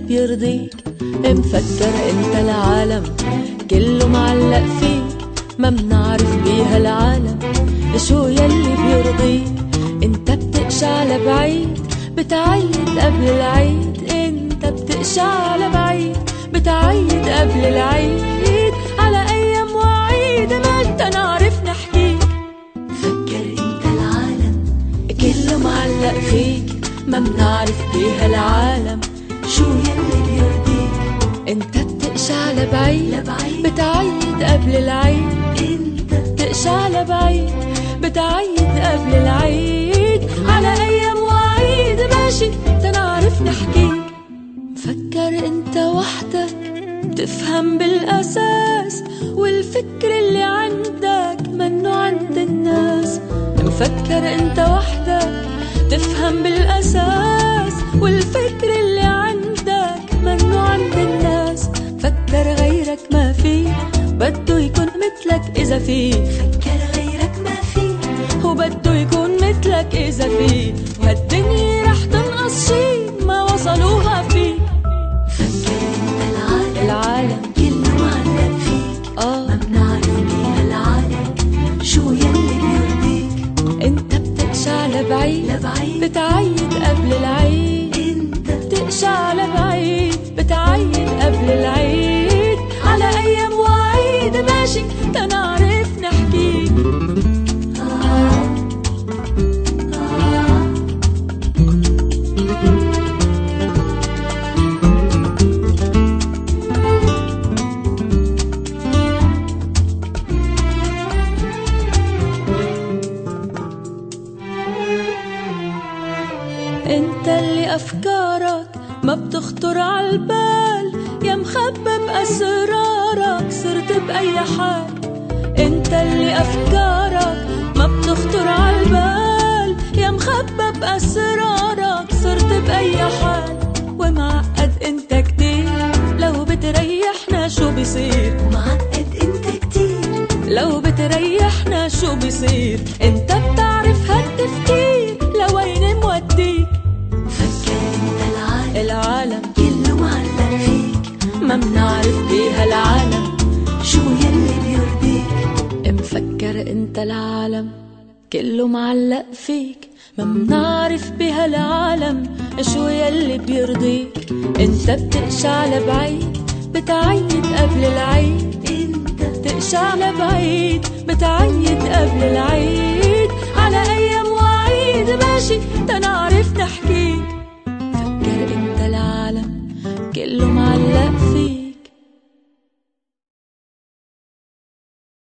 بيرضيك. مفكر انت العالم كله معلق فيك، ما بنعرف بيها العالم شو يلي بيرضيك. انت بتقشع لبعيد بتعيد قبل العيد، انت بتقشع لبعيد بتعيد قبل العيد، على ايام وعيد ما انت نعرف نحكيك. فكر انت العالم كله معلق فيك، ما بنعرف بيها العالم شو يلي بيرضيك. انت بتقشع لبعيد بتعيد قبل العيد، انت بتقشع لبعيد بتعيد قبل العيد، على ايام وعيد ماشي تنعرف نحكيك. فكر انت وحدك بتفهم بالاساس، والفكر اللي عندك منه عند الناس. مفكر انت وحدك تفهم بالاساس، والفكر اللي عندك منه عند الناس. فكر غيرك ما فيه بده يكون مثلك اذا فيه، فكر غيرك ما فيه وبده يكون مثلك اذا فيه، وهالدنيا رح تنقص شي ما وصلوها فيه. فكر انت العالم كله معلق فيك، ما بنعرف بيها العالم شو يلي بيرضيك. انت بتقشع لبعيد بتعيد قبل العيد، انت بتقشع لبعيد بتعيد قبل العيد، على ايام وعيد ماشي تنعرف نحكيك. انت اللي افكارك ما بتخطر عالبال، يا مخبى بأسرارك صرت بأي حال. انت اللي افكارك ما بتخطر عالبال، يا مخبى بأسرارك صرت بأي حال. ومعقد انت كتير لو بتريحنا شو بيصير، ومعقد انت كتير لو بتريحنا شو بيصير. انت بتعرف هالتفكير لوين موديك. فكر انت العالم كله معلق فيك، ما بنعرف بيها العالم شو يلي بيرضيك. مفكر انت العالم كله معلق فيك، ما بنعرف بيها العالم شو يلي بيرضيك. انت بتقشع لبعيد بتعيد قبل العيد، انت بتقشع لبعيد بتعيد قبل العيد، على ايام وعيد ماشي تنعرف